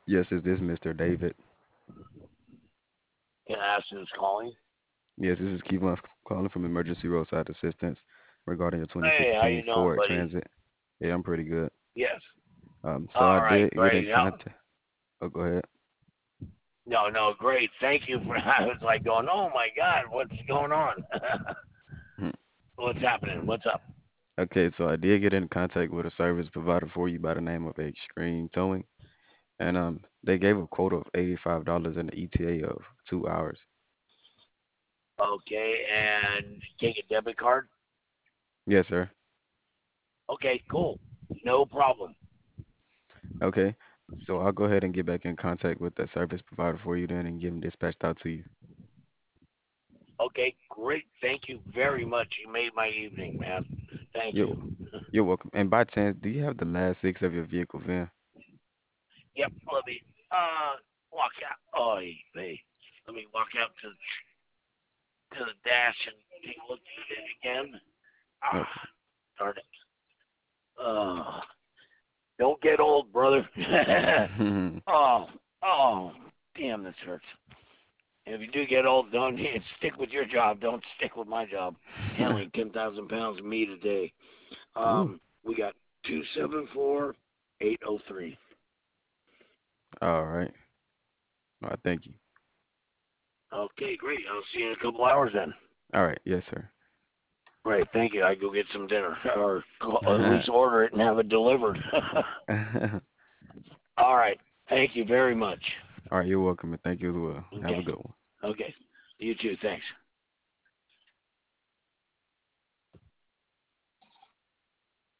Yes, is this Mr. David? Can I ask who's calling? Yes, this is Kevon calling from Emergency Roadside Assistance regarding your Hey, how 2016 you doing, Ford buddy? Transit. Yeah, I'm pretty good. Yes. So I All right, did get in great. No, contact. Oh, go ahead. no, great. Thank you for. I was like going, oh my God, what's going on? Hmm. What's happening? What's up? Okay, so I did get in contact with a service provider for you by the name of Extreme Towing, and they gave a quote of $85 and an ETA of 2 hours. Okay, and take a debit card. Yes, sir. Okay, cool. No problem. Okay, so I'll go ahead and get back in contact with that service provider for you then and get them dispatched out to you. Okay, great. Thank you very much. You made my evening, man. Thank You're you. you're welcome. And by chance, do you have the last six of your vehicle VIN? Yep. Let me walk out. Oh, hey. Let me walk out to the dash and take a look at it again. Ah, Okay. darn it. Don't get old, brother. oh, oh, damn, this hurts. And if you do get old, don't stick with your job. Don't stick with my job. Handling 10,000 pounds of meat a day. Ooh. We got 274-803. All right. All right. Thank you. Okay, great. I'll see you in a couple hours then. All right. Yes, sir. Great, thank you. I go get some dinner, or at least order it and have it delivered. All right. Thank you very much. All right. You're welcome, and thank you as well. Have a Okay. good one. Okay. You too. Thanks.